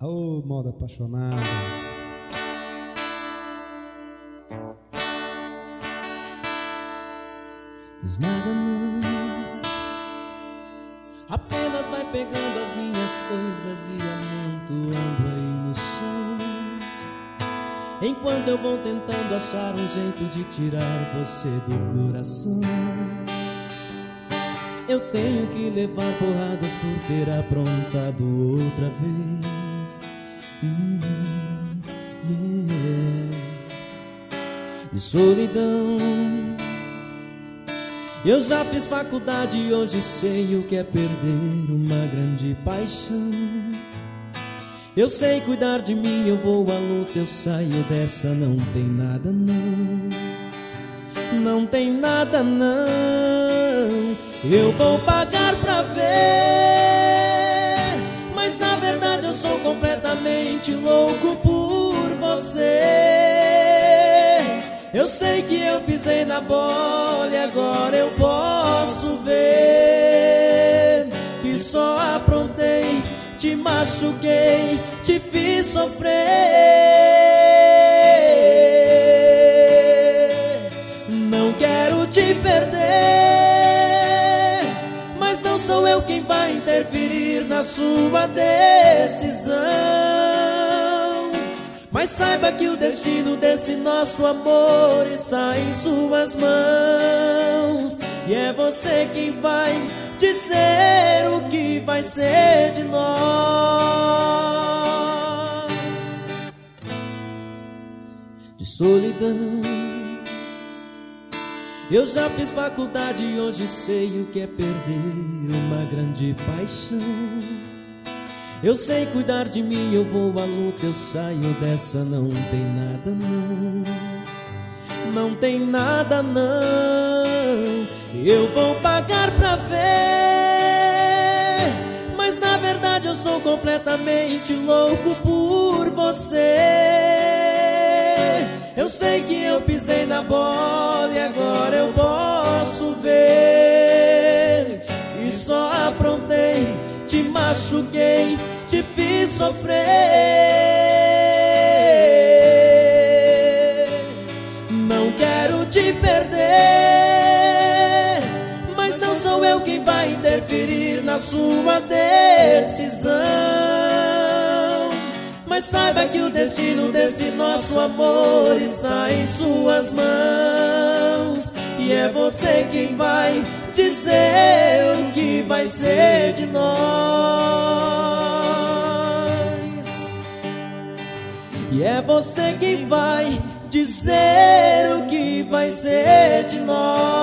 Ô, moda apaixonada. Diz nada não, apenas vai pegando as minhas coisas e amontoando aí no chão, enquanto eu vou tentando achar um jeito de tirar você do coração. Eu tenho que levar porradas por ter aprontado outra vez. Yeah. De solidão eu já fiz faculdade e hoje sei o que é perder uma grande paixão. Eu sei cuidar de mim, eu vou à luta, eu saio dessa. Não tem nada não, não tem nada não. Eu vou pagar pra ver, mas na verdade eu sou completamente louco por você. Eu sei que eu pisei na bola e agora eu posso ver que só aprontei, te machuquei, te fiz sofrer. Não quero te perder, mas não sou eu quem vai interferir na sua decisão. Mas saiba que o destino desse nosso amor está em suas mãos, e é você quem vai dizer o que vai ser de nós. De solidão eu já fiz faculdade e hoje sei o que é perder uma grande paixão. Eu sei cuidar de mim, eu vou à luta, eu saio dessa. Não tem nada não, não tem nada não. Eu vou pagar pra ver, mas na verdade eu sou completamente louco por você. Eu sei que eu pisei na bola e agora eu posso ver e só aprontei, te machuquei, te fiz sofrer. Não quero te perder, mas não sou eu quem vai interferir na sua decisão. Mas saiba que o destino desse nosso amor está em suas mãos, e é você quem vai dizer o que vai ser de nós. E é você quem vai dizer o que vai ser de nós.